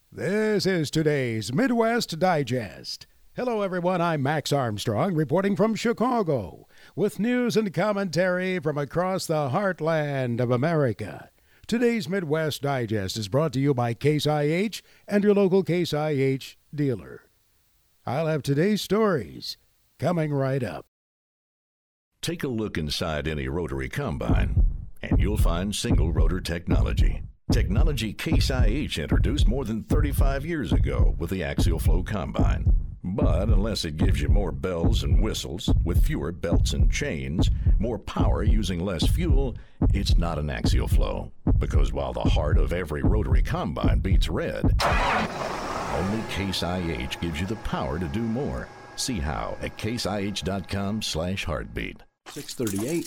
This is today's Midwest Digest. Hello, everyone. I'm Max Armstrong, reporting from Chicago, with news and commentary from across the heartland of America. Today's Midwest Digest is brought to you by Case IH and your local Case IH dealer. I'll have today's stories coming right up. Take a look inside any rotary combine, and you'll find single rotor technology. Technology Case IH introduced more than 35 years ago with the Axial Flow Combine. But unless it gives you more bells and whistles with fewer belts and chains, more power using less fuel, it's not an Axial Flow. Because while the heart of every rotary combine beats red, only Case IH gives you the power to do more. See how at caseih.com/heartbeat. 638,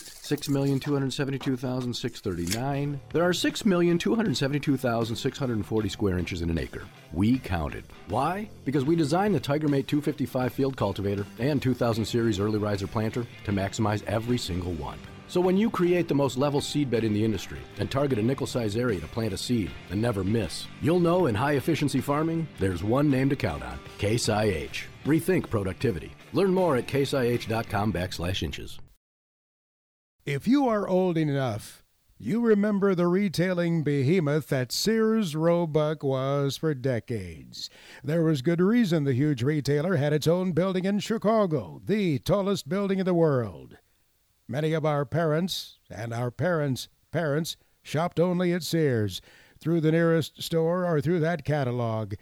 6,272,639. There are 6,272,640 square inches in an acre. We counted. Why? Because we designed the TigerMate 255 field cultivator and 2000 series early riser planter to maximize every single one. So when you create the most level seed bed in the industry and target a nickel-size area to plant a seed and never miss, you'll know in high-efficiency farming, there's one name to count on: Case IH. Rethink productivity. Learn more at caseih.com/inches. If you are old enough, you remember the retailing behemoth that Sears Roebuck was for decades. There was good reason the huge retailer had its own building in Chicago, the tallest building in the world. Many of our parents and our parents' parents shopped only at Sears, through the nearest store or through that catalog.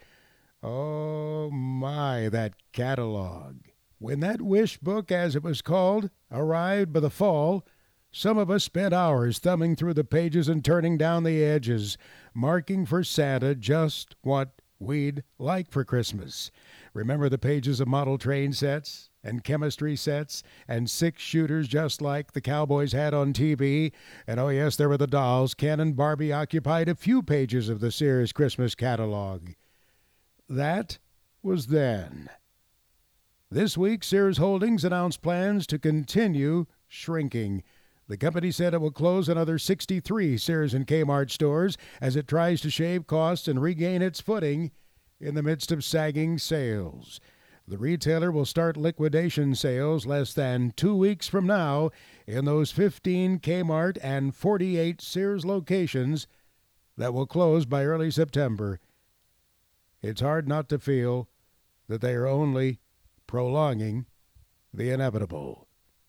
Oh my, that catalog. When that wish book, as it was called, arrived by the fall, some of us spent hours thumbing through the pages and turning down the edges, marking for Santa just what we'd like for Christmas. Remember the pages of model train sets and chemistry sets and 6-shooters just like the cowboys had on TV? And oh yes, there were the dolls. Ken and Barbie occupied a few pages of the Sears Christmas catalog. That was then. This week, Sears Holdings announced plans to continue shrinking. The company said it will close another 63 Sears and Kmart stores as it tries to shave costs and regain its footing in the midst of sagging sales. The retailer will start liquidation sales less than 2 weeks from now in those 15 Kmart and 48 Sears locations that will close by early September. It's hard not to feel that they are only prolonging the inevitable.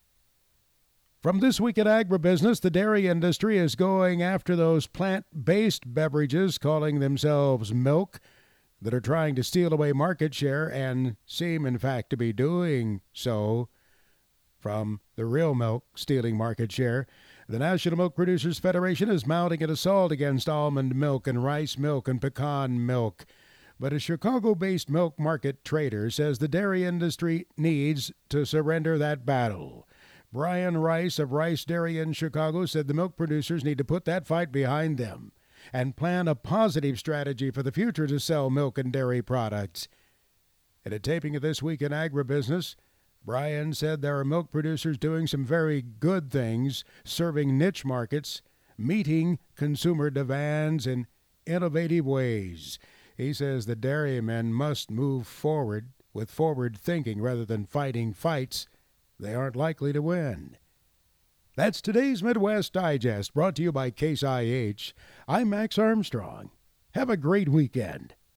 From This Week in Agribusiness, the dairy industry is going after those plant-based beverages calling themselves milk that are trying to steal away market share and seem, in fact, to be doing so from the real milk stealing market share. The National Milk Producers Federation is mounting an assault against almond milk and rice milk and pecan milk. But a Chicago-based milk market trader says the dairy industry needs to surrender that battle. Brian Rice of Rice Dairy in Chicago said the milk producers need to put that fight behind them and plan a positive strategy for the future to sell milk and dairy products. At a taping of This Week in Agribusiness, Brian said there are milk producers doing some very good things, serving niche markets, meeting consumer demands in innovative ways. He says the dairymen must move forward with forward thinking rather than fighting fights they aren't likely to win. That's today's Midwest Digest, brought to you by Case IH. I'm Max Armstrong. Have a great weekend.